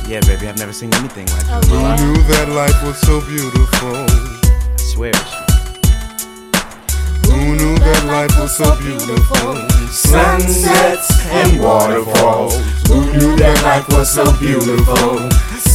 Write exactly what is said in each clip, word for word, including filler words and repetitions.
Yeah, baby, I've never seen anything like Oh, you in my yeah? life. Knew that life was so beautiful. I swear it's you. Who knew that life was so beautiful? Sunsets and waterfalls. Who knew that life was so beautiful?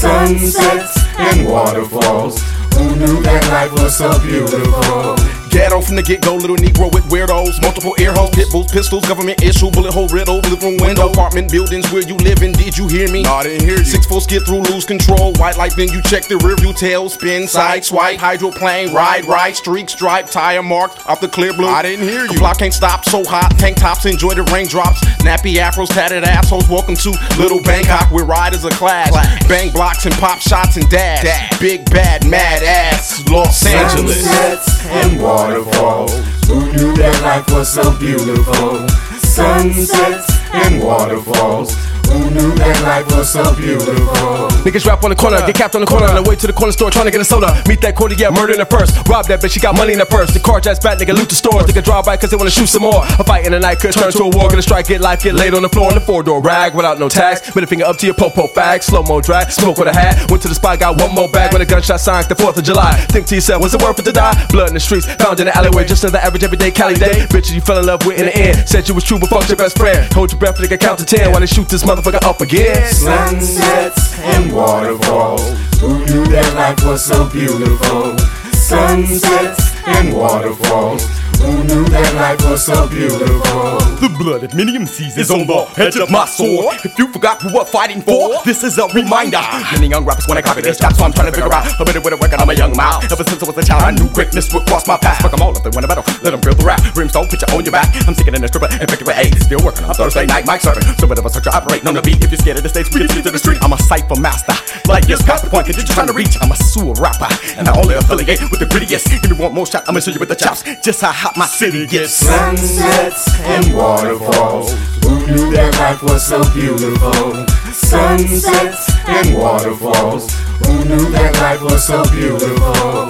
Sunsets and waterfalls. Who knew that life was so beautiful? Ghetto from the get-go, little Negro with weirdos. Multiple ear holes, pit bulls, pistols, government issue, bullet hole riddle, living room window, apartment buildings where you living. Did you hear me? No, I didn't hear you. Six four skid through, lose control. White light, then you check the rear view, tail spin, side swipe, hydroplane, ride, right, streak, stripe, tire marked off the clear blue. I didn't hear you. Clock can't stop, so hot. Tank tops, enjoy the raindrops. Nappy afros, tatted assholes. Welcome to Little Bangkok, where riders are class. Bang blocks and pop shots and dash. Dash. Big bad mad ass, Los Angeles. Sunsets and waterfalls. Who knew that life was so beautiful? Sunsets and waterfalls. Who knew that life was so beautiful? Niggas rap on the corner, get capped on the corner, on the way to the corner store trying to get a soda. Meet that corner, yeah, murder in her purse. Rob that bitch, she got money in her purse. The car jazz back, nigga loot the stores. Nigga drive by cause they wanna shoot some more. A fight in the night could turn to a war. Gonna strike, get life, get laid on the floor in the four door rag without no tags. Middle finger up to your po-po fag, slow mo drag, smoke with a hat. Went to the spot, got one more bag with a gunshot sign, the fourth of July. Think to yourself, was it worth it to die? Blood in the streets, found in the alleyway, just another average everyday Cali day. Bitches you fell in love with in the end. Said you was true, but fucked your best friend. Hold your breath, nigga, count to ten while they shoot this motherfucker up again. Sunsets and waterfalls. Who knew that life was so beautiful? Sunsets and waterfalls. Who knew that life was so beautiful? The blood of many M Cs is on the edge of my sword. If you forgot who we're fighting for, this is a reminder. Many young rappers wanna copy this job, so I'm trying to figure out a better way to work it. I'm a young mouth. Ever since I was a child, I knew greatness would cross my path. Fuck them all if they want a battle, let them feel the rap. Brimstone, put you on your back. I'm sticking in a stripper and picking with eight. Still working on Thursday night, mic serving. So bit of a searcher operating on the beat. If you're scared of the stage, we get to the street. I'm a cipher master. Like yes, past the point, cause you're trying to reach. I'm a sewer rapper, and I only affiliate with the grittiest. If you want more shot, I'ma show you with the chops. Just how hot my city gets. Sunsets and waterfalls. Who knew that life was so beautiful? Sunsets and waterfalls. Who knew that life was so beautiful?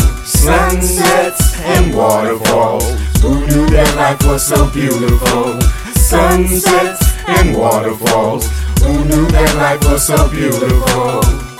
Sunsets and waterfalls. Who knew that life was so beautiful? Sunsets and waterfalls. Who knew that life was so beautiful?